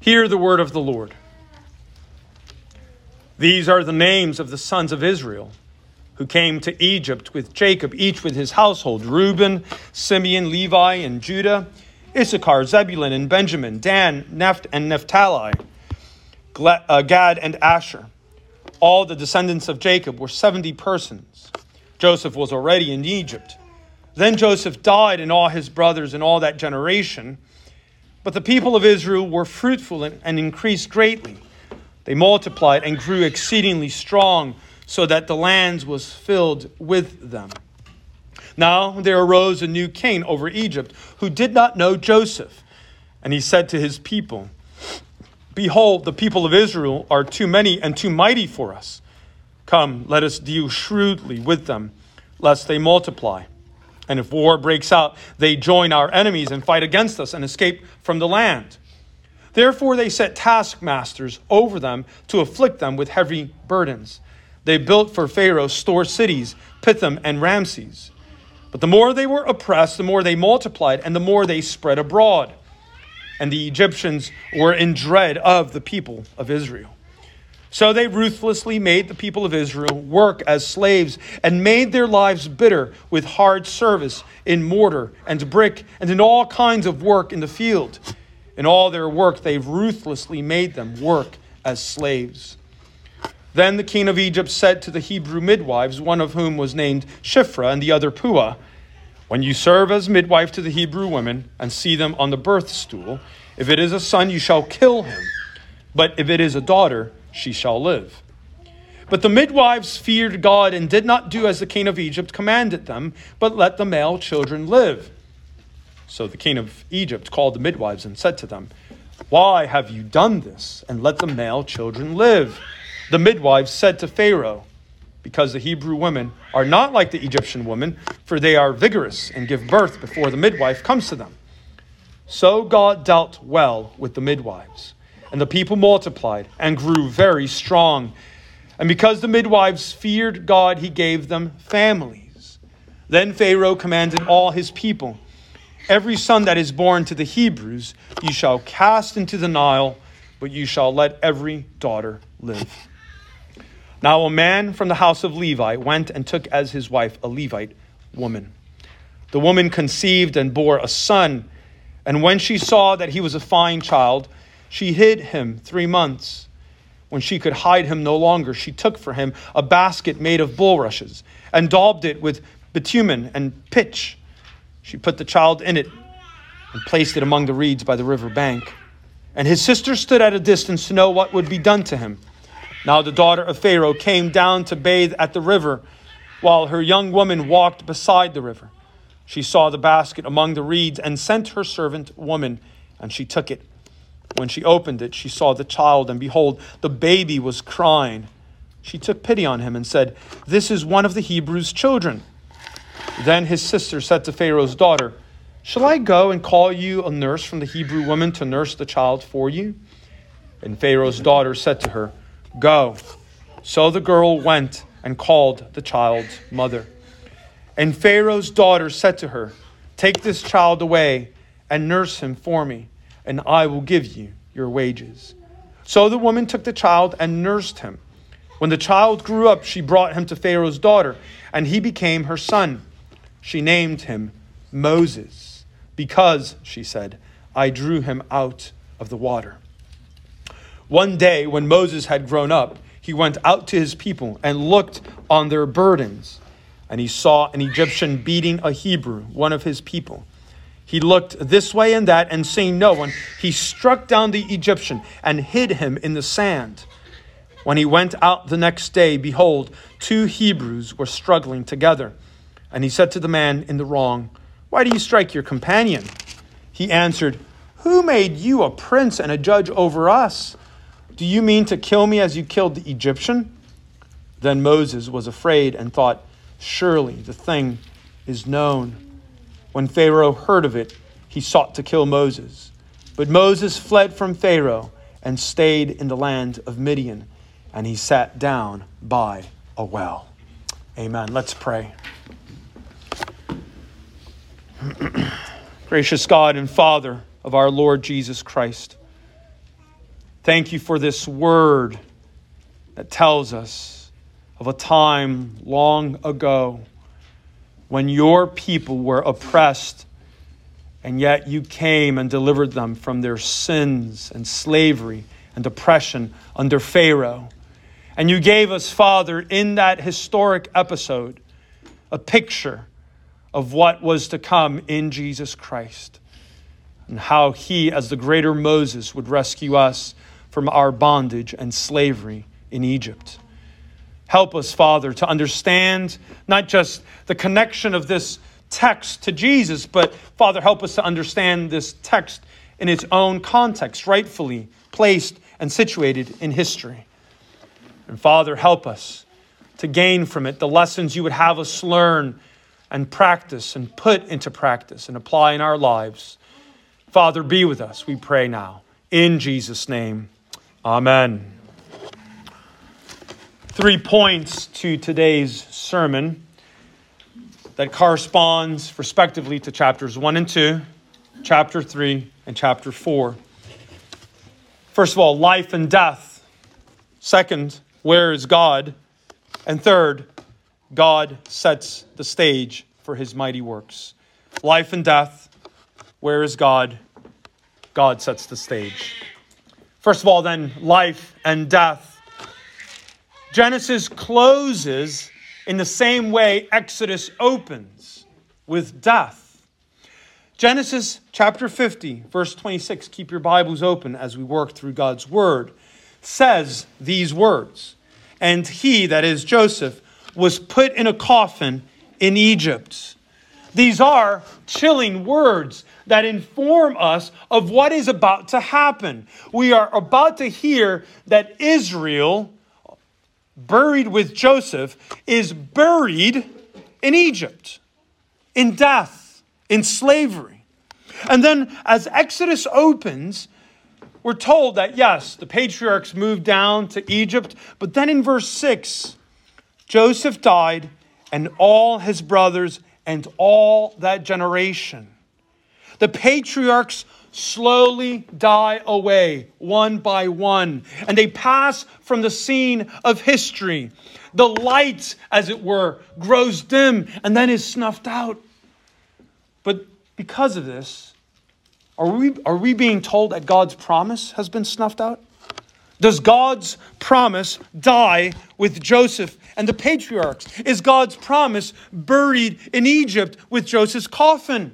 Hear the word of the Lord. These are the names of the sons of Israel who came to Egypt with Jacob, each with his household: Reuben, Simeon, Levi, and Judah, Issachar, Zebulun, and Benjamin, Dan, and Naphtali, Gad, and Asher. All the descendants of Jacob were 70 persons. Joseph was already in Egypt. Then Joseph died, and all his brothers and all that generation. But the people of Israel were fruitful and increased greatly. They multiplied and grew exceedingly strong, so that the land was filled with them. Now there arose a new king over Egypt, who did not know Joseph. And he said to his people, "Behold, the people of Israel are too many and too mighty for us. Come, let us deal shrewdly with them, lest they multiply. And if war breaks out, they join our enemies and fight against us and escape from the land." Therefore they set taskmasters over them to afflict them with heavy burdens. They built for Pharaoh store cities, Pithom and Ramses. But the more they were oppressed, the more they multiplied, and the more they spread abroad. And the Egyptians were in dread of the people of Israel. So they ruthlessly made the people of Israel work as slaves and made their lives bitter with hard service in mortar and brick and in all kinds of work in the field. In all their work, they ruthlessly made them work as slaves. Then the king of Egypt said to the Hebrew midwives, one of whom was named Shiphrah and the other Puah, "When you serve as midwife to the Hebrew women and see them on the birth stool, if it is a son, you shall kill him. But if it is a daughter, she shall live." But the midwives feared God and did not do as the king of Egypt commanded them, but let the male children live. So the king of Egypt called the midwives and said to them, "Why have you done this and let the male children live?" The midwives said to Pharaoh, "Because the Hebrew women are not like the Egyptian women, for they are vigorous and give birth before the midwife comes to them." So God dealt well with the midwives, and the people multiplied and grew very strong. And because the midwives feared God, he gave them families. Then Pharaoh commanded all his people, "Every son that is born to the Hebrews you shall cast into the Nile, but you shall let every daughter live." Now a man from the house of Levi went and took as his wife a Levite woman. The woman conceived and bore a son, and when she saw that he was a fine child, she hid him 3 months. When she could hide him no longer, she took for him a basket made of bulrushes and daubed it with bitumen and pitch. She put the child in it and placed it among the reeds by the river bank. And his sister stood at a distance to know what would be done to him. Now the daughter of Pharaoh came down to bathe at the river, while her young woman walked beside the river. She saw the basket among the reeds and sent her servant woman, and she took it. When she opened it, she saw the child, and behold, the baby was crying. She took pity on him and said, "This is one of the Hebrews' children." Then his sister said to Pharaoh's daughter, "Shall I go and call you a nurse from the Hebrew woman to nurse the child for you?" And Pharaoh's daughter said to her, "Go." So the girl went and called the child's mother. And Pharaoh's daughter said to her, "Take this child away and nurse him for me, and I will give you your wages." So the woman took the child and nursed him. When the child grew up, she brought him to Pharaoh's daughter, and he became her son. She named him Moses, because, she said, "I drew him out of the water." One day when Moses had grown up, he went out to his people and looked on their burdens. And he saw an Egyptian beating a Hebrew, one of his people. He looked this way and that, and seeing no one, he struck down the Egyptian and hid him in the sand. When he went out the next day, behold, 2 Hebrews were struggling together. And he said to the man in the wrong, "Why do you strike your companion?" He answered, "Who made you a prince and a judge over us? Do you mean to kill me as you killed the Egyptian?" Then Moses was afraid and thought, "Surely the thing is known." When Pharaoh heard of it, he sought to kill Moses. But Moses fled from Pharaoh and stayed in the land of Midian, and he sat down by a well. Amen. Let's pray. Gracious God and Father of our Lord Jesus Christ, Thank you for this word that tells us of a time long ago when your people were oppressed, and yet you came and delivered them from their sins and slavery and oppression under Pharaoh. And you gave us, Father, in that historic episode, a picture of what was to come in Jesus Christ, and how he, as the greater Moses, would rescue us from our bondage and slavery in Egypt. Help us, Father, to understand not just the connection of this text to Jesus, but, Father, help us to understand this text in its own context, rightfully placed and situated in history. And, Father, help us to gain from it the lessons you would have us learn and practice and put into practice and apply in our lives. Father, be with us, we pray now. In Jesus' name, amen. 3 points to today's sermon that corresponds respectively to chapters 1 and 2, chapter 3, and chapter 4. First of all, life and death. Second, where is God? And third, God sets the stage for his mighty works. Life and death. Where is God? God sets the stage. First of all, then, life and death. Genesis closes in the same way Exodus opens, with death. Genesis chapter 50, verse 26, keep your Bibles open as we work through God's word, says these words, "And he," that is Joseph, "was put in a coffin in Egypt." These are chilling words that inform us of what is about to happen. We are about to hear that Israel, buried with Joseph, is buried in Egypt, in death, in slavery. And then as Exodus opens, we're told that, yes, the patriarchs moved down to Egypt, but then in verse 6, Joseph died and all his brothers and all that generation. The patriarchs slowly die away one by one, and they pass from the scene of history. The light, as it were, grows dim and then is snuffed out. But because of this, are we being told that God's promise has been snuffed out? Does God's promise die with Joseph and the patriarchs? Is God's promise buried in Egypt with Joseph's coffin?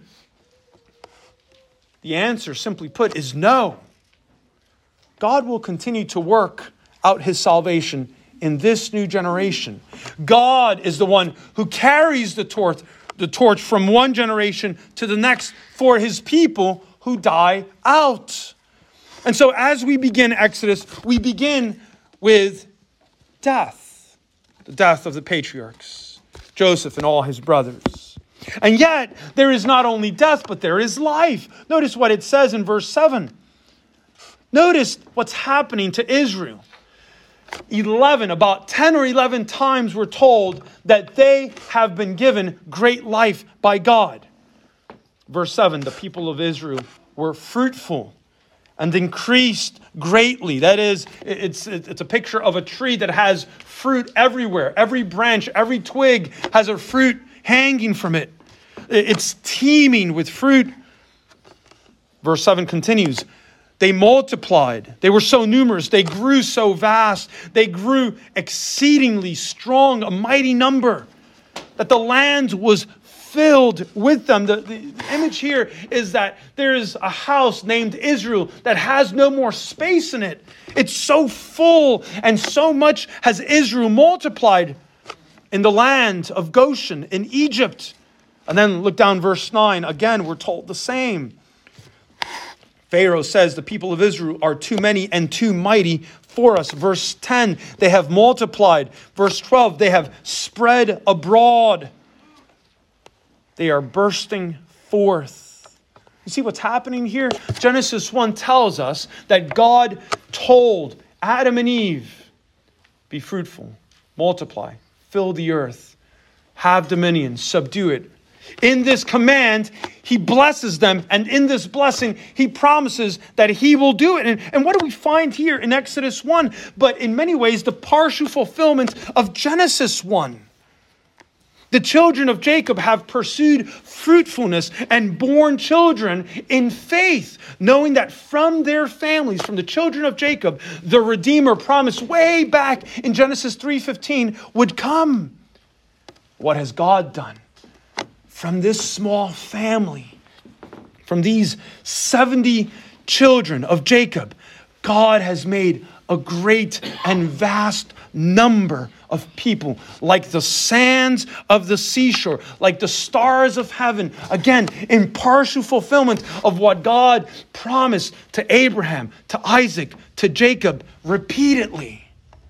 The answer, simply put, is no. God will continue to work out his salvation in this new generation. God is the one who carries the torch from one generation to the next for his people who die out. And so as we begin Exodus, we begin with death. The death of the patriarchs, Joseph and all his brothers. And yet, there is not only death, but there is life. Notice what it says in verse 7. Notice what's happening to Israel. About 10 or 11 times we're told that they have been given great life by God. Verse 7, the people of Israel were fruitful and increased greatly. That is, it's a picture of a tree that has fruit everywhere. Every branch, every twig has a fruit hanging from it. It's teeming with fruit. Verse 7 continues. They multiplied. They were so numerous. They grew so vast. They grew exceedingly strong, a mighty number, that the land was filled with them. The image here is that there is a house named Israel that has no more space in it. It's so full, and so much has Israel multiplied in the land of Goshen, in Egypt. And then look down verse 9. Again, we're told the same. Pharaoh says the people of Israel are too many and too mighty for us. Verse 10, they have multiplied. Verse 12, they have spread abroad. They are bursting forth. You see what's happening here? Genesis 1 tells us that God told Adam and Eve, be fruitful, multiply, fill the earth, have dominion, subdue it. In this command, he blesses them. And in this blessing, he promises that he will do it. And what do we find here in Exodus 1? But in many ways, the partial fulfillment of Genesis 1. The children of Jacob have pursued fruitfulness and borne children in faith, knowing that from their families, from the children of Jacob, the Redeemer promised way back in Genesis 3:15 would come. What has God done? From this small family, from these 70 children of Jacob, God has made a great and vast number of people, like the sands of the seashore, like the stars of heaven. Again, in partial fulfillment of what God promised to Abraham, to Isaac, to Jacob repeatedly.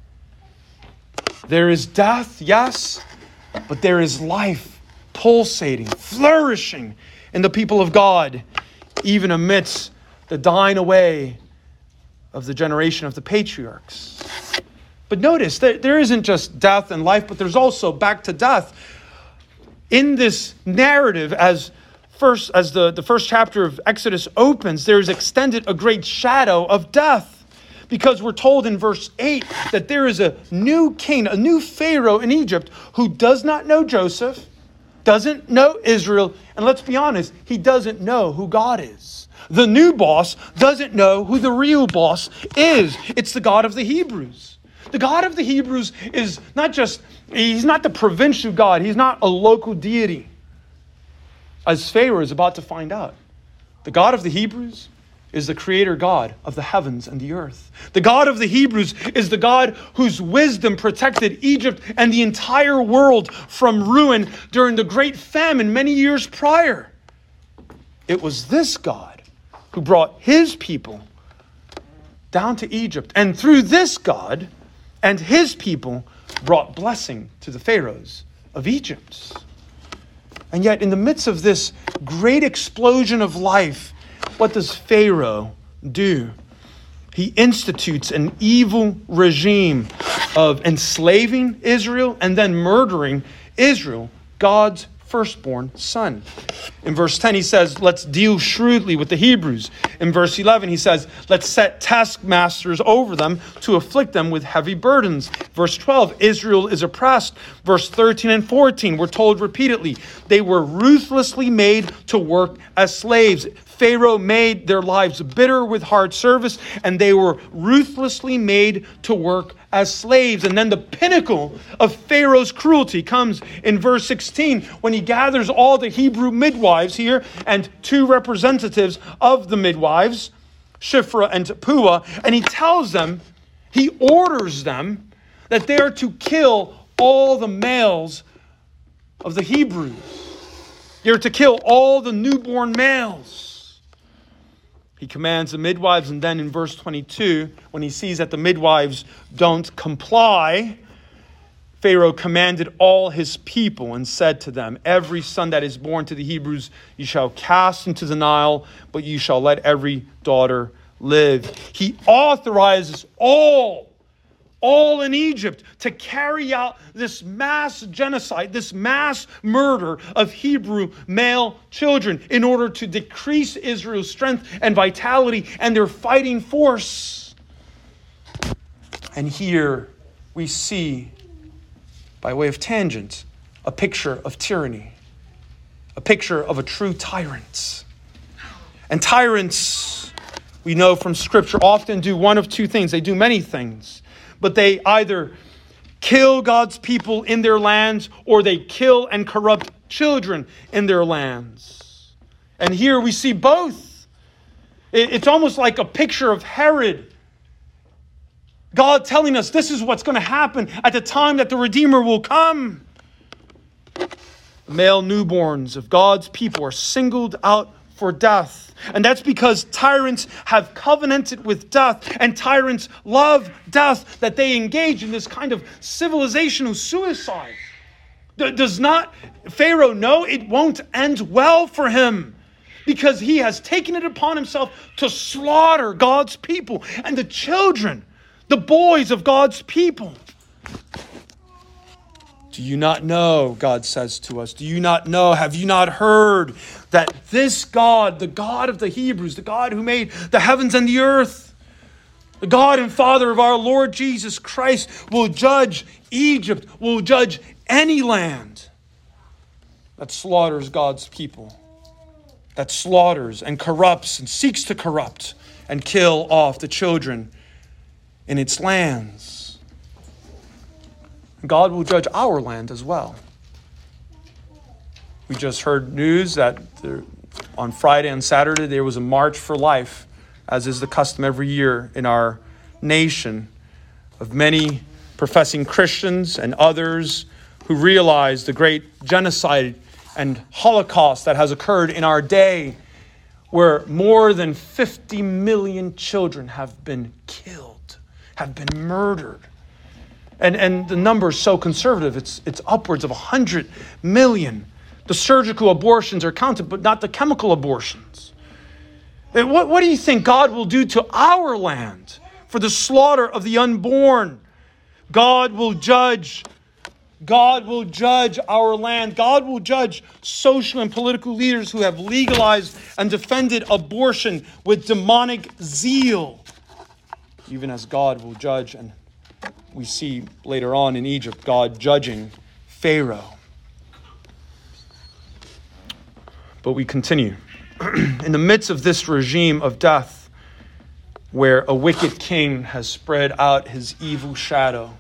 There is death, yes, but there is life pulsating, flourishing in the people of God, even amidst the dying away of the generation of the patriarchs. But notice that there isn't just death and life, but there's also back to death. In this narrative, as the first chapter of Exodus opens, there is extended a great shadow of death. Because we're told in verse 8 that there is a new king, a new Pharaoh in Egypt who does not know Joseph, doesn't know Israel, and let's be honest, he doesn't know who God is. The new boss doesn't know who the real boss is. It's the God of the Hebrews. The God of the Hebrews is he's not the provincial God. He's not a local deity, as Pharaoh is about to find out. The God of the Hebrews is the creator God of the heavens and the earth. The God of the Hebrews is the God whose wisdom protected Egypt and the entire world from ruin during the great famine many years prior. It was this God who brought his people down to Egypt. And through this God and his people brought blessing to the pharaohs of Egypt. And yet in the midst of this great explosion of life, what does Pharaoh do? He institutes an evil regime of enslaving Israel and then murdering Israel, God's firstborn son. In verse 10, he says, let's deal shrewdly with the Hebrews. In verse 11, he says, let's set taskmasters over them to afflict them with heavy burdens. Verse 12, Israel is oppressed. Verse 13 and 14, we're told repeatedly, they were ruthlessly made to work as slaves. Pharaoh made their lives bitter with hard service, and they were ruthlessly made to work as slaves. And then the pinnacle of Pharaoh's cruelty comes in verse 16, when he gathers all the Hebrew midwives here and two representatives of the midwives, Shiphrah and Puah, and he tells them, he orders them that they are to kill all the males of the Hebrews. They're to kill all the newborn males. He commands the midwives, and then in verse 22, when he sees that the midwives don't comply, Pharaoh commanded all his people and said to them, every son that is born to the Hebrews you shall cast into the Nile, but you shall let every daughter live. He authorizes all in Egypt to carry out this mass genocide, this mass murder of Hebrew male children in order to decrease Israel's strength and vitality and their fighting force. And here we see, by way of tangent, a picture of tyranny, a picture of a true tyrant. And tyrants, we know from Scripture, often do one of two things. They do many things. But they either kill God's people in their lands or they kill and corrupt children in their lands. And here we see both. It's almost like a picture of Herod. God telling us this is what's going to happen at the time that the Redeemer will come. The male newborns of God's people are singled out for death. And that's because tyrants have covenanted with death, and tyrants love death, that they engage in this kind of civilizational suicide. Does not Pharaoh know it won't end well for him? Because he has taken it upon himself to slaughter God's people and the children, the boys of God's people. Do you not know, God says to us, do you not know, have you not heard that this God, the God of the Hebrews, the God who made the heavens and the earth, the God and Father of our Lord Jesus Christ, will judge Egypt, will judge any land that slaughters God's people, that slaughters and corrupts and seeks to corrupt and kill off the children in its lands. God will judge our land as well. We just heard news that on Friday and Saturday there was a March for Life, as is the custom every year in our nation, of many professing Christians and others who realize the great genocide and Holocaust that has occurred in our day, where more than 50 million children have been killed, have been murdered. And the number is so conservative, it's upwards of 100 million. The surgical abortions are counted, but not the chemical abortions. What do you think God will do to our land for the slaughter of the unborn? God will judge. God will judge our land. God will judge social and political leaders who have legalized and defended abortion with demonic zeal, even as God will judge, and we see later on in Egypt, God judging Pharaoh. But we continue. In the midst of this regime of death, where a wicked king has spread out his evil shadow,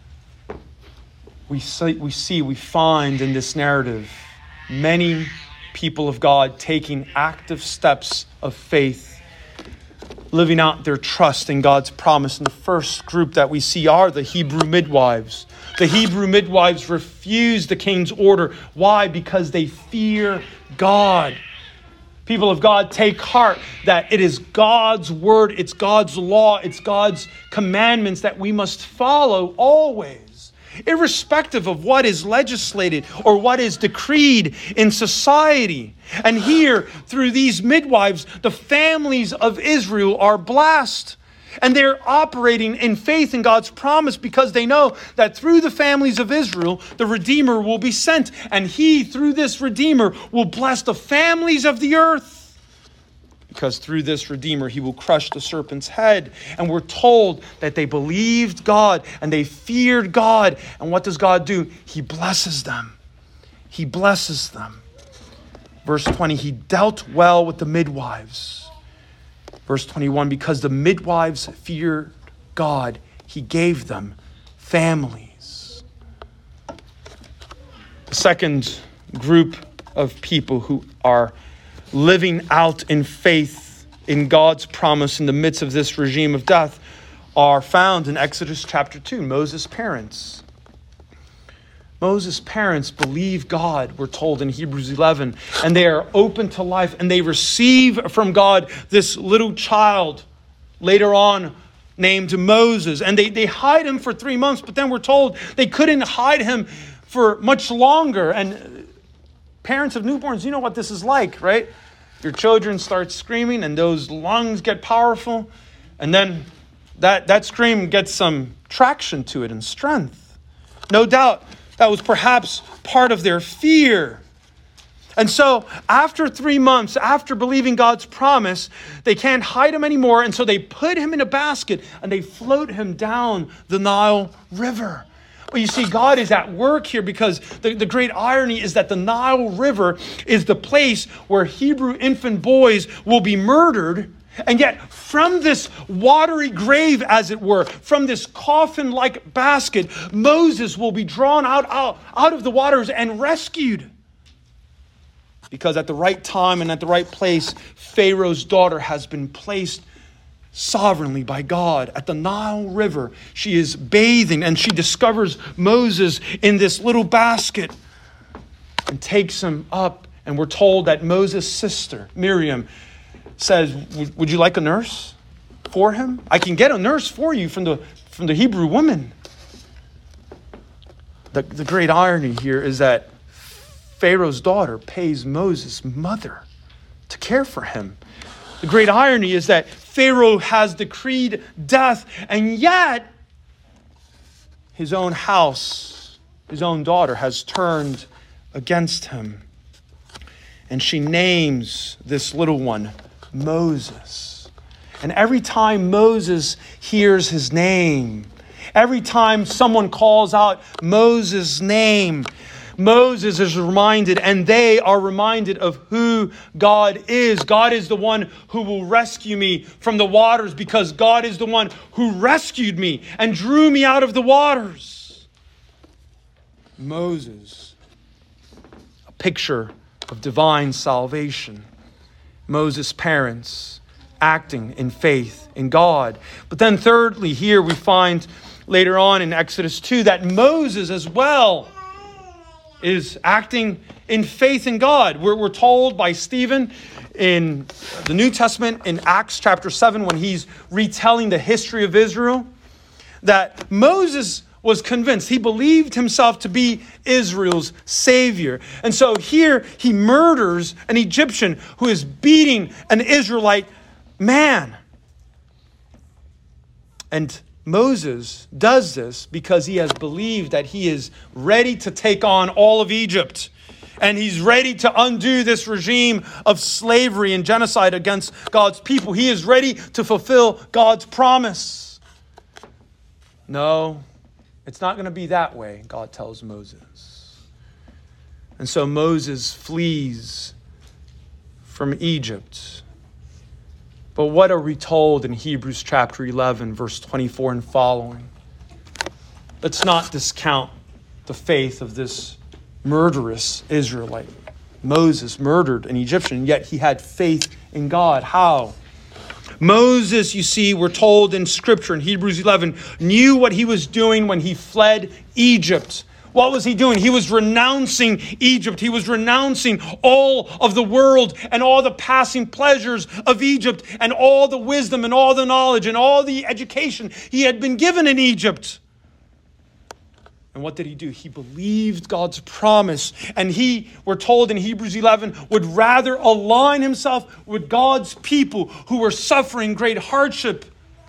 we find in this narrative many people of God taking active steps of faith, living out their trust in God's promise. And the first group that we see are the Hebrew midwives. The Hebrew midwives refuse the king's order. Why? Because they fear God. People of God, take heart that it is God's word, it's God's law, it's God's commandments that we must follow always, irrespective of what is legislated or what is decreed in society. And here, through these midwives, the families of Israel are blessed. And they're operating in faith in God's promise because they know that through the families of Israel, the Redeemer will be sent. And he, through this Redeemer, will bless the families of the earth. Because through this Redeemer, he will crush the serpent's head. And we're told that they believed God and they feared God. And what does God do? He blesses them. He blesses them. Verse 20, he dealt well with the midwives. Verse 21, because the midwives feared God, he gave them families. The second group of people who are living out in faith in God's promise in the midst of this regime of death are found in Exodus chapter 2, Moses' parents. Moses' parents believe God, we're told in Hebrews 11, and they are open to life, and they receive from God this little child, later on named Moses. And they hide him for 3 months, but then we're told they couldn't hide him for much longer. And parents of newborns, you know what this is like, right? Your children start screaming, and those lungs get powerful, and then that scream gets some traction to it and strength. No doubt, that was perhaps part of their fear. And so after 3 months, after believing God's promise, they can't hide him anymore. And so they put him in a basket and they float him down the Nile River. Well, you see, God is at work here because the great irony is that the Nile River is the place where Hebrew infant boys will be murdered. And yet, from this watery grave, as it were, from this coffin-like basket, Moses will be drawn out of the waters and rescued. Because at the right time and at the right place, Pharaoh's daughter has been placed sovereignly by God at the Nile River. She is bathing and she discovers Moses in this little basket and takes him up. And we're told that Moses' sister, Miriam, says, would you like a nurse for him? I can get a nurse for you from the Hebrew woman. The great irony here is that Pharaoh's daughter pays Moses' mother to care for him. The great irony is that Pharaoh has decreed death, and yet his own house his own daughter, has turned against him. And she names this little one Moses. And every time Moses hears his name, every time someone calls out Moses' name, Moses is reminded, and they are reminded of who God is. God is the one who will rescue me from the waters, because God is the one who rescued me and drew me out of the waters. Moses, a picture of divine salvation. Moses' parents acting in faith in God. But then thirdly, here we find later on in Exodus 2 that Moses as well is acting in faith in God. We're told by Stephen in the New Testament in Acts chapter 7, when he's retelling the history of Israel, that Moses was convinced. He believed himself to be Israel's savior. And so here he murders an Egyptian who is beating an Israelite man. And Moses does this because he has believed that he is ready to take on all of Egypt. And he's ready to undo this regime of slavery and genocide against God's people. He is ready to fulfill God's promise. No, it's not going to be that way, God tells Moses. And so Moses flees from Egypt. But what are we told in Hebrews chapter 11, verse 24 and following? Let's not discount the faith of this murderous Israelite. Moses murdered an Egyptian, yet he had faith in God. How? Moses, you see, we're told in Scripture in Hebrews 11, knew what he was doing when he fled Egypt. What was he doing? He was renouncing Egypt. He was renouncing all of the world and all the passing pleasures of Egypt and all the wisdom and all the knowledge and all the education he had been given in Egypt. And what did he do? He believed God's promise. And he, we're told in Hebrews 11, would rather align himself with God's people who were suffering great hardship.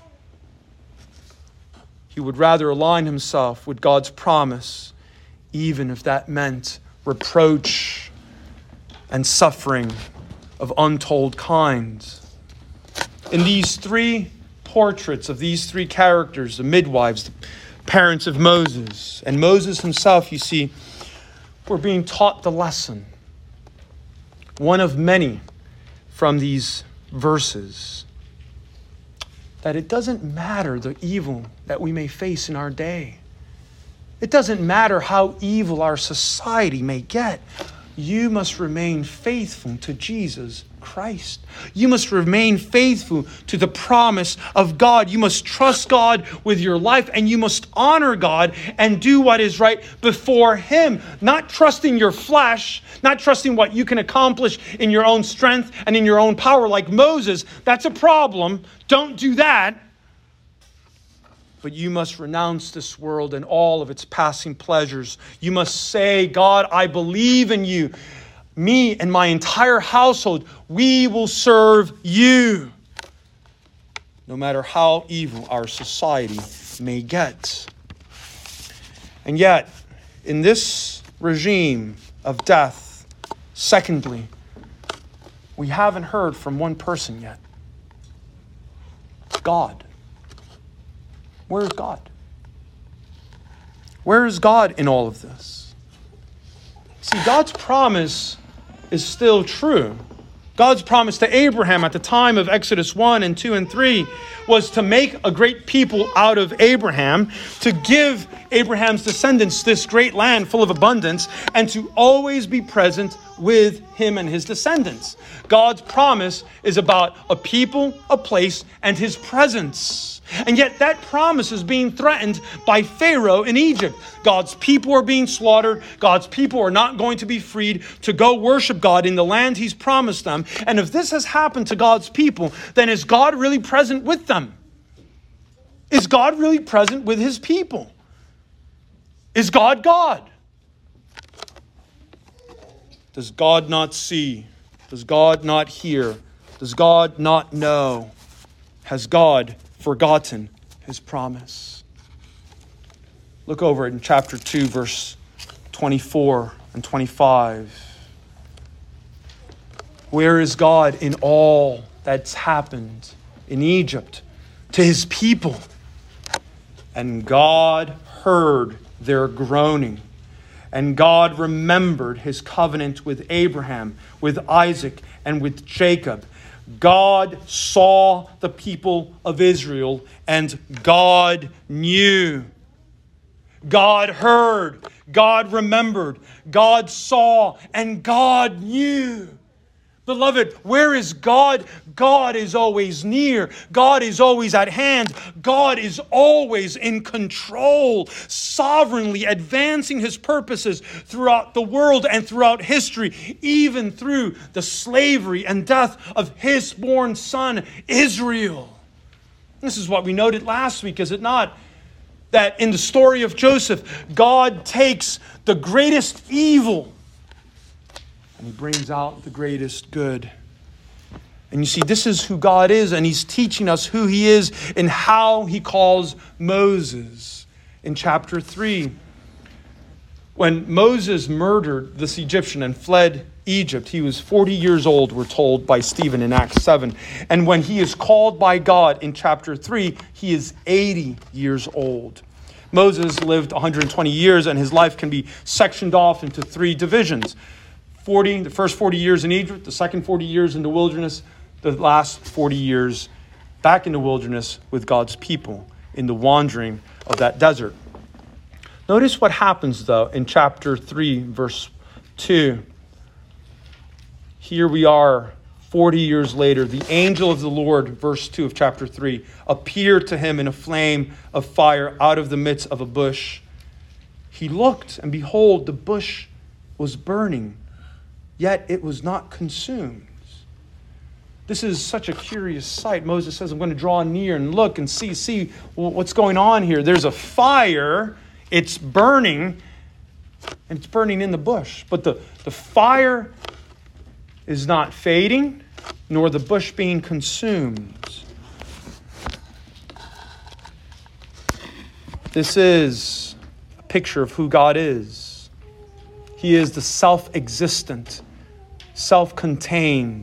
He would rather align himself with God's promise, even if that meant reproach and suffering of untold kinds. In these three portraits of these three characters, the midwives, the parents of Moses, and Moses himself, you see, we're being taught the lesson. One of many from these verses. That it doesn't matter the evil that we may face in our day. It doesn't matter how evil our society may get. You must remain faithful to Jesus Christ. You must remain faithful to the promise of God. You must trust God with your life, and you must honor God and do what is right before Him. Not trusting your flesh, not trusting what you can accomplish in your own strength and in your own power like Moses. That's a problem. Don't do that. But you must renounce this world and all of its passing pleasures. You must say, God, I believe in you. Me and my entire household, we will serve you. No matter how evil our society may get. And yet, in this regime of death, secondly, we haven't heard from one person yet. God. Where is God? Where is God in all of this? See, God's promise is still true. God's promise to Abraham at the time of Exodus 1 and 2 and 3 was to make a great people out of Abraham, to give Abraham's descendants this great land full of abundance, and to always be present with him and his descendants. God's promise is about a people, a place, and his presence. And yet that promise is being threatened by Pharaoh in Egypt. God's people are being slaughtered. God's people are not going to be freed to go worship God in the land He's promised them. And if this has happened to God's people, then is God really present with them? Is God really present with His people? Is God God? Does God not see? Does God not hear? Does God not know? Has God forgotten His promise? Look over in chapter 2, verse 24 and 25. Where is God in all that's happened in Egypt to his people? And God heard their groaning. And God remembered his covenant with Abraham, with Isaac, and with Jacob. God saw the people of Israel, and God knew. God heard, God remembered, God saw, and God knew. Beloved, where is God? God is always near. God is always at hand. God is always in control, sovereignly advancing his purposes throughout the world and throughout history, even through the slavery and death of his born son, Israel. This is what we noted last week, is it not? That in the story of Joseph, God takes the greatest evil and he brings out the greatest good. And you see, this is who God is, and he's teaching us who he is and how he calls Moses. In chapter 3, when Moses murdered this Egyptian and fled Egypt, he was 40 years old, we're told by Stephen in Acts 7. And when he is called by God in chapter 3, he is 80 years old. Moses lived 120 years, and his life can be sectioned off into 3 divisions. The first 40 years in Egypt, the second 40 years in the wilderness, the last 40 years back in the wilderness with God's people in the wandering of that desert. Notice what happens, though, in chapter 3, verse 2. Here we are, 40 years later. The angel of the Lord, verse 2 of chapter 3, appeared to him in a flame of fire out of the midst of a bush. He looked, and behold, the bush was burning, yet it was not consumed. This is such a curious sight. Moses says, I'm going to draw near and look and see what's going on here. There's a fire, it's burning, and it's burning in the bush. But the fire is not fading, nor the bush being consumed. This is a picture of who God is. He is the self-existent, self-contained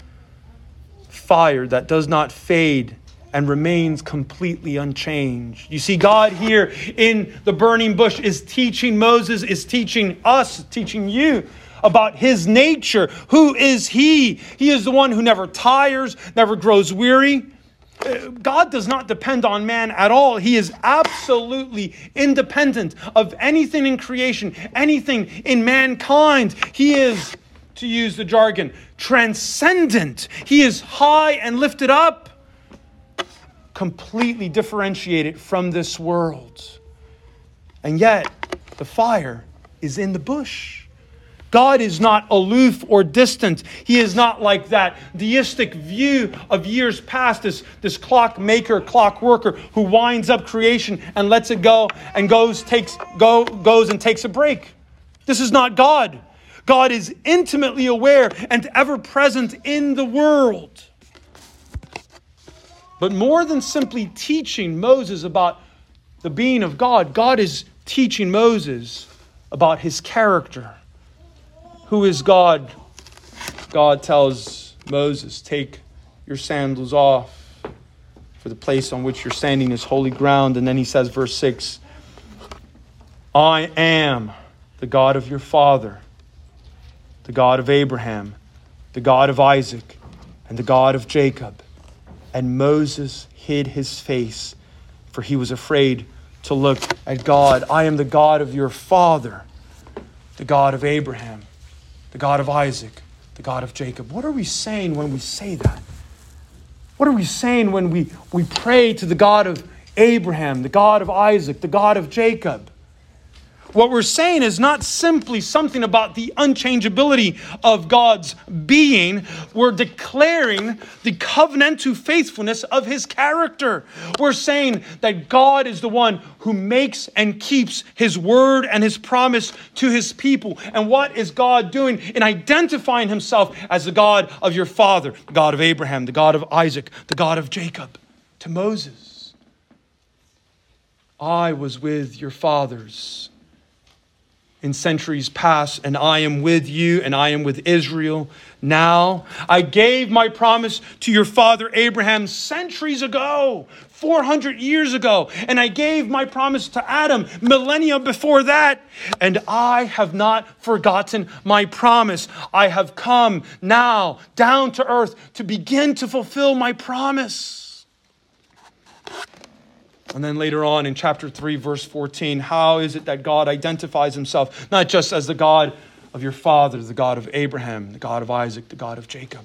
fire that does not fade and remains completely unchanged. You see, God here in the burning bush is teaching Moses, is teaching us, teaching you about his nature. Who is he? He is the one who never tires, never grows weary. God does not depend on man at all. He is absolutely independent of anything in creation, anything in mankind. He is, to use the jargon, transcendent. He is high and lifted up, completely differentiated from this world. And yet, the fire is in the bush. God is not aloof or distant. He is not like that deistic view of years past, this clockmaker, clockworker who winds up creation and lets it go and goes and takes a break. This is not God. God is intimately aware and ever present in the world. But more than simply teaching Moses about the being of God, God is teaching Moses about his character. Who is God? God tells Moses, take your sandals off, for the place on which you're standing is holy ground. And then he says, verse 6, I am the God of your father, the God of Abraham, the God of Isaac, and the God of Jacob. And Moses hid his face, for he was afraid to look at God. I am the God of your father, the God of Abraham, the God of Isaac, the God of Jacob. What are we saying when we say that? What are we saying when we pray to the God of Abraham, the God of Isaac, the God of Jacob? What we're saying is not simply something about the unchangeability of God's being. We're declaring the covenantal faithfulness of his character. We're saying that God is the one who makes and keeps his word and his promise to his people. And what is God doing in identifying himself as the God of your father, the God of Abraham, the God of Isaac, the God of Jacob? To Moses, I was with your fathers in centuries past, and I am with you, and I am with Israel now. I gave my promise to your father Abraham centuries ago, 400 years ago, and I gave my promise to Adam millennia before that, and I have not forgotten my promise. I have come now down to earth to begin to fulfill my promise. And then later on in chapter 3, verse 14, how is it that God identifies himself not just as the God of your father, the God of Abraham, the God of Isaac, the God of Jacob?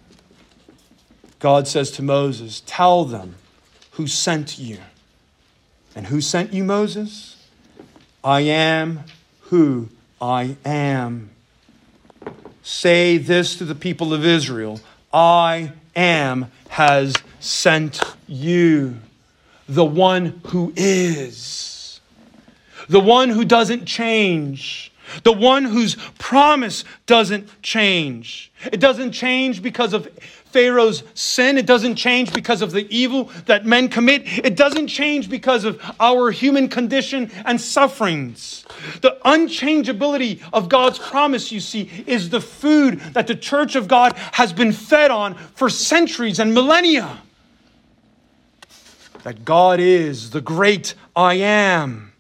God says to Moses, tell them who sent you. And who sent you, Moses? I am who I am. Say this to the people of Israel, I am has sent you. The one who is, the one who doesn't change, the one whose promise doesn't change. It doesn't change because of Pharaoh's sin. It doesn't change because of the evil that men commit. It doesn't change because of our human condition and sufferings. The unchangeability of God's promise, you see, is the food that the church of God has been fed on for centuries and millennia. That God is the great I am,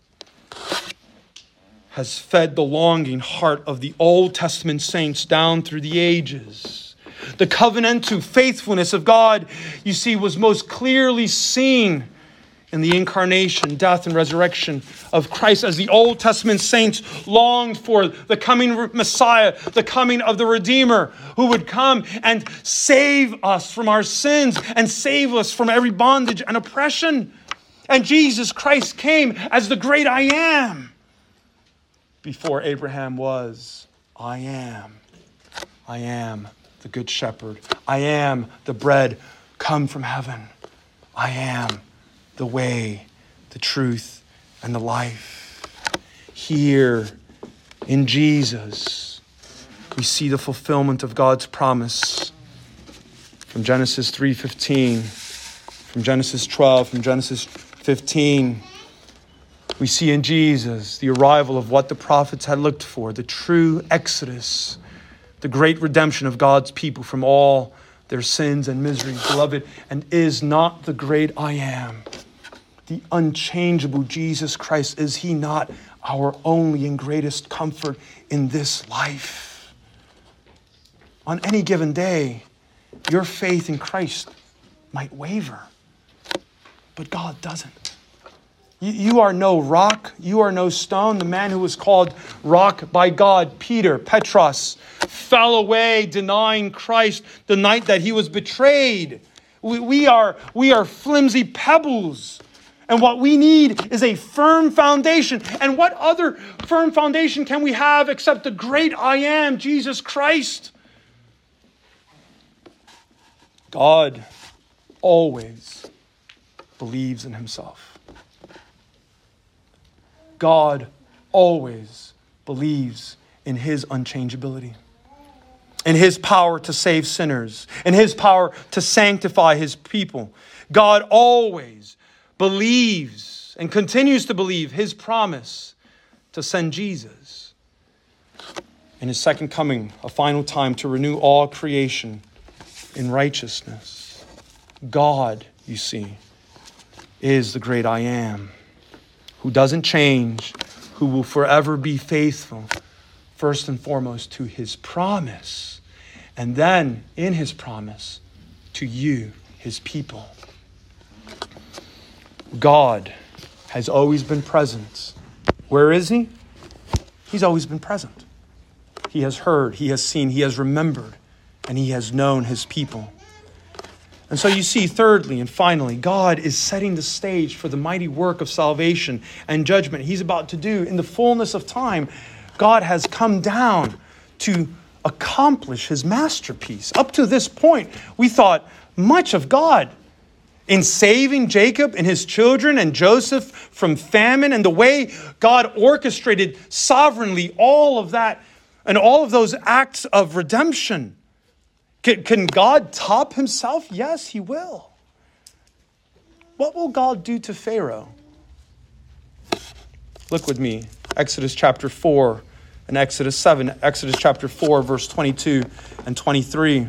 has fed the longing heart of the Old Testament saints down through the ages. The covenantal faithfulness of God, you see, was most clearly seen in the incarnation, death, and resurrection of Christ as the Old Testament saints longed for the coming Messiah, the coming of the Redeemer who would come and save us from our sins and save us from every bondage and oppression. And Jesus Christ came as the great I am. Before Abraham was, I am. I am the good shepherd. I am the bread come from heaven. I am the way, the truth, and the life. Here in Jesus, we see the fulfillment of God's promise from Genesis 3:15, from Genesis 12, from Genesis 15. We see in Jesus the arrival of what the prophets had looked for, the true exodus, the great redemption of God's people from all their sins and miseries. Beloved, and is not the great I am, the unchangeable Jesus Christ, is he not our only and greatest comfort in this life? On any given day, your faith in Christ might waver, but God doesn't. You are no rock, you are no stone. The man who was called rock by God, Peter, Petros, fell away denying Christ the night that he was betrayed. We are flimsy pebbles. And what we need is a firm foundation. And what other firm foundation can we have except the great I am, Jesus Christ? God always believes in himself. God always believes in his unchangeability, in his power to save sinners, in his power to sanctify his people. God always believes and continues to believe his promise to send Jesus in his second coming, a final time to renew all creation in righteousness. God, you see, is the great I am, who doesn't change, who will forever be faithful, first and foremost to his promise, and then in his promise to you, his people. God has always been present. Where is he? He's always been present. He has heard, he has seen, he has remembered, and he has known his people. And so you see, thirdly and finally, God is setting the stage for the mighty work of salvation and judgment he's about to do. In the fullness of time, God has come down to accomplish his masterpiece. Up to this point, we thought much of God in saving Jacob and his children and Joseph from famine, and the way God orchestrated sovereignly all of that and all of those acts of redemption. Can God top himself? Yes, he will. What will God do to Pharaoh? Look with me, Exodus chapter 4, in Exodus 7, Exodus chapter 4, verse 22 and 23.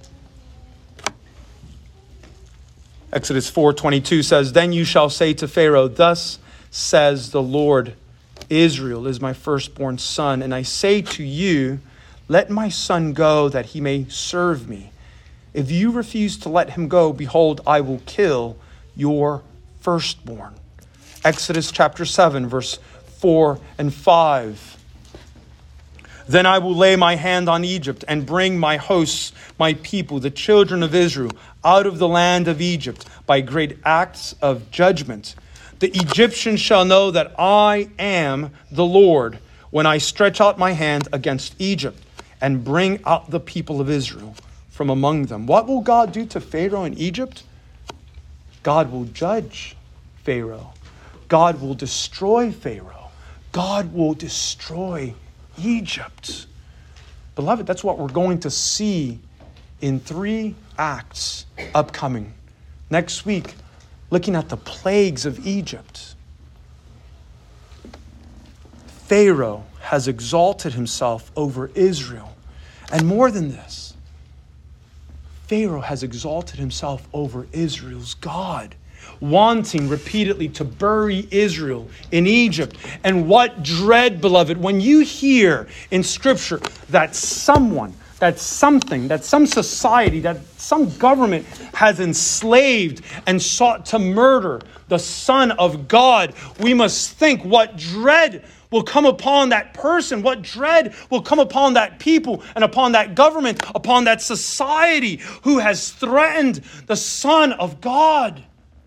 Exodus 4:22 says, "Then you shall say to Pharaoh, thus says the Lord, Israel is my firstborn son, and I say to you, let my son go that he may serve me. If you refuse to let him go, behold, I will kill your firstborn." Exodus chapter 7, verse 4 and 5. "Then I will lay my hand on Egypt and bring my hosts, my people, the children of Israel, out of the land of Egypt by great acts of judgment. The Egyptians shall know that I am the Lord when I stretch out my hand against Egypt and bring out the people of Israel from among them." What will God do to Pharaoh in Egypt? God will judge Pharaoh. God will destroy Pharaoh. God will destroy Egypt. Beloved, that's what we're going to see in 3 acts upcoming. Next week, looking at the plagues of Egypt. Pharaoh has exalted himself over Israel. And more than this, Pharaoh has exalted himself over Israel's God, wanting repeatedly to bury Israel in Egypt. And what dread, beloved, when you hear in Scripture that someone, that something, that some society, that some government has enslaved and sought to murder the Son of God, we must think what dread will come upon that person, what dread will come upon that people and upon that government, upon that society who has threatened the Son of God.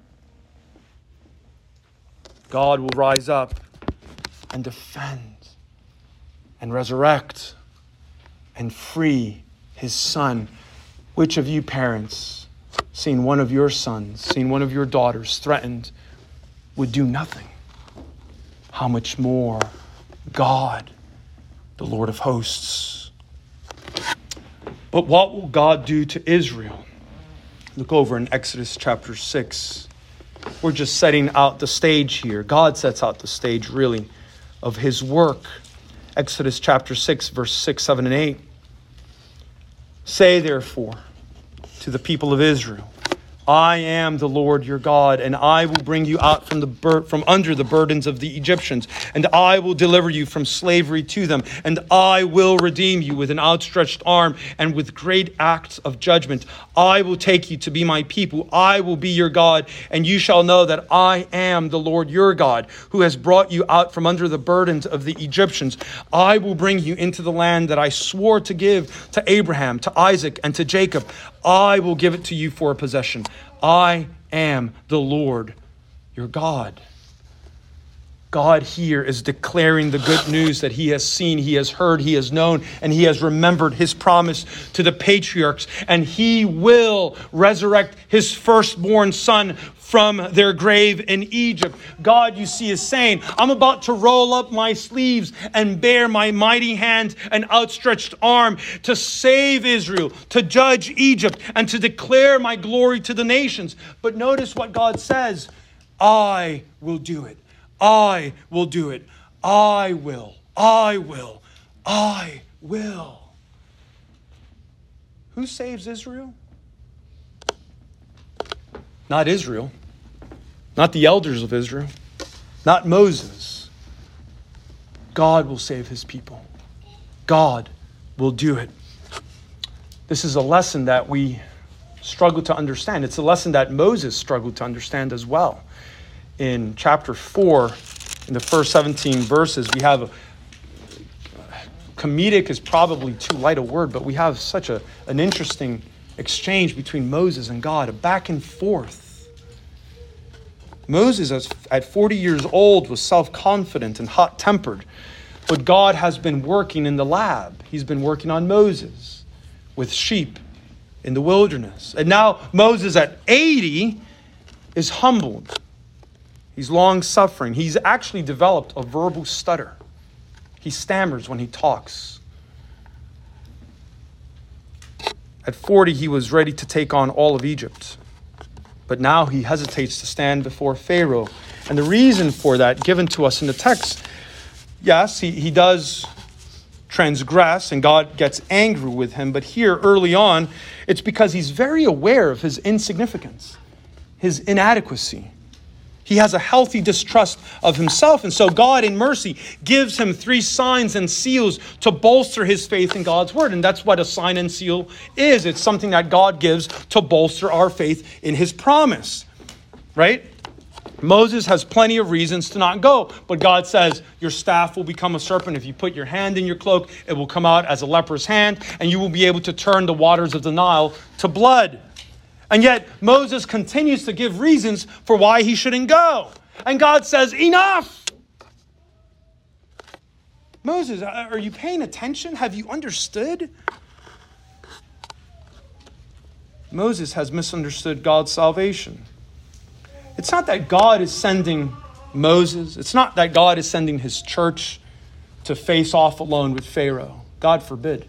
God will rise up and defend and resurrect and free his Son. Which of you parents, seeing one of your sons, seeing one of your daughters threatened, would do nothing? How much more God, the Lord of hosts? But what will God do to Israel? Look over in Exodus chapter 6. We're just setting out the stage here. God sets out the stage, really, of his work. Exodus chapter 6, verse 6, 7, and 8. "Say, therefore, to the people of Israel, I am the Lord your God, and I will bring you out from under the burdens of the Egyptians, and I will deliver you from slavery to them, and I will redeem you with an outstretched arm and with great acts of judgment. I will take you to be my people. I will be your God, and you shall know that I am the Lord your God, who has brought you out from under the burdens of the Egyptians. I will bring you into the land that I swore to give to Abraham, to Isaac, and to Jacob. I will give it to you for a possession. I am the Lord your God." God here is declaring the good news that he has seen, he has heard, he has known, and he has remembered his promise to the patriarchs. And he will resurrect his firstborn son from their grave in Egypt. God, you see, is saying, I'm about to roll up my sleeves and bear my mighty hand and outstretched arm to save Israel, to judge Egypt, and to declare my glory to the nations. But notice what God says: I will do it. I will do it. I will. I will. I will. Who saves Israel? Not Israel. Not the elders of Israel. Not Moses. God will save his people. God will do it. This is a lesson that we struggle to understand. It's a lesson that Moses struggled to understand as well. In chapter 4, in the first 17 verses, we have comedic is probably too light a word, but we have such an interesting exchange between Moses and God, a back and forth. Moses, at 40 years old, was self-confident and hot-tempered, but God has been working in the lab. He's been working on Moses with sheep in the wilderness. And now Moses at 80 is humbled. He's long-suffering. He's actually developed a verbal stutter. He stammers when he talks. At 40, he was ready to take on all of Egypt. But now he hesitates to stand before Pharaoh. And the reason for that, given to us in the text, yes, he does transgress and God gets angry with him. But here early on, it's because he's very aware of his insignificance, his inadequacy. He has a healthy distrust of himself. And so God in mercy gives him 3 signs and seals to bolster his faith in God's word. And that's what a sign and seal is. It's something that God gives to bolster our faith in his promise, right? Moses has plenty of reasons to not go, but God says, your staff will become a serpent. If you put your hand in your cloak, it will come out as a leper's hand, and you will be able to turn the waters of the Nile to blood. And yet Moses continues to give reasons for why he shouldn't go. And God says, enough! Moses, are you paying attention? Have you understood? Moses has misunderstood God's salvation. It's not that God is sending Moses. It's not that God is sending his church to face off alone with Pharaoh. God forbid.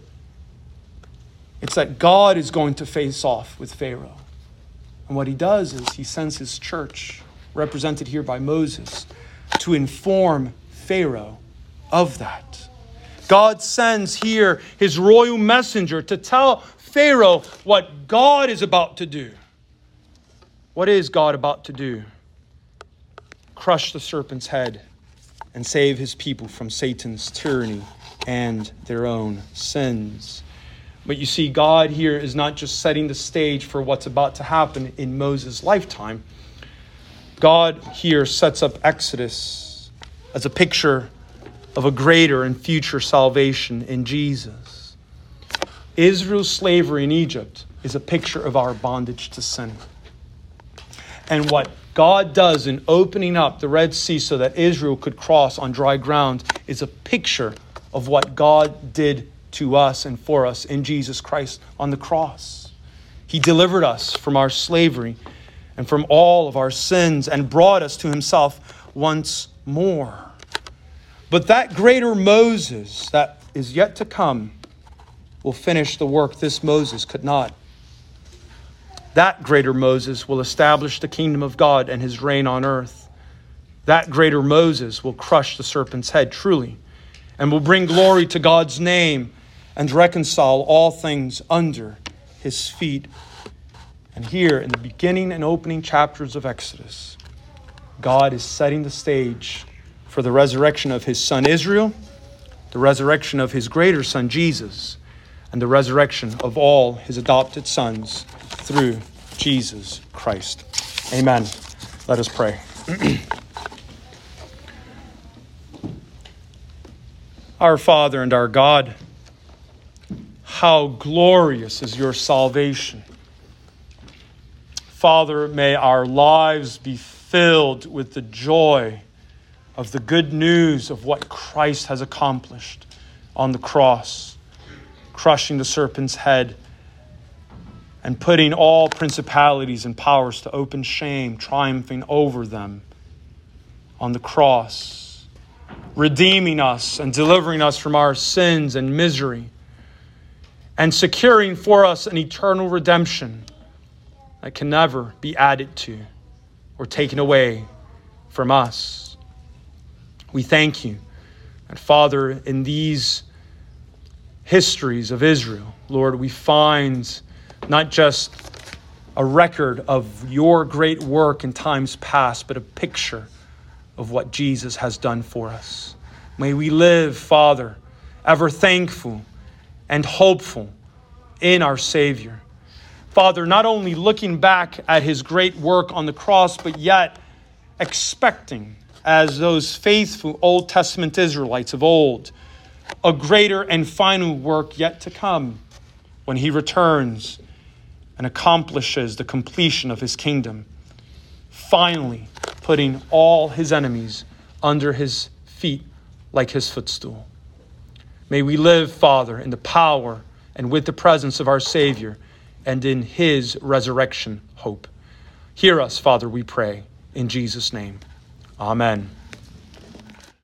It's that God is going to face off with Pharaoh. And what he does is he sends his church, represented here by Moses, to inform Pharaoh of that. God sends here his royal messenger to tell Pharaoh what God is about to do. What is God about to do? Crush the serpent's head and save his people from Satan's tyranny and their own sins. But you see, God here is not just setting the stage for what's about to happen in Moses' lifetime. God here sets up Exodus as a picture of a greater and future salvation in Jesus. Israel's slavery in Egypt is a picture of our bondage to sin. And what God does in opening up the Red Sea so that Israel could cross on dry ground is a picture of what God did to us and for us in Jesus Christ on the cross. He delivered us from our slavery and from all of our sins and brought us to himself once more. But that greater Moses that is yet to come will finish the work this Moses could not. That greater Moses will establish the kingdom of God and his reign on earth. That greater Moses will crush the serpent's head truly and will bring glory to God's name and reconcile all things under his feet. And here in the beginning and opening chapters of Exodus, God is setting the stage for the resurrection of his son Israel, the resurrection of his greater son Jesus, and the resurrection of all his adopted sons through Jesus Christ. Amen. Let us pray. Our Father and our God, how glorious is your salvation. Father, may our lives be filled with the joy of the good news of what Christ has accomplished on the cross, crushing the serpent's head and putting all principalities and powers to open shame, triumphing over them on the cross, redeeming us and delivering us from our sins and misery, and securing for us an eternal redemption that can never be added to or taken away from us. We thank you. And Father, in these histories of Israel, Lord, we find not just a record of your great work in times past, but a picture of what Jesus has done for us. May we live, Father, ever thankful and hopeful in our Savior. Father, not only looking back at his great work on the cross, but yet expecting, as those faithful Old Testament Israelites of old, a greater and final work yet to come when he returns and accomplishes the completion of his kingdom, finally putting all his enemies under his feet like his footstool. May we live, Father, in the power and with the presence of our Savior and in his resurrection hope. Hear us, Father, we pray, in Jesus' name. Amen.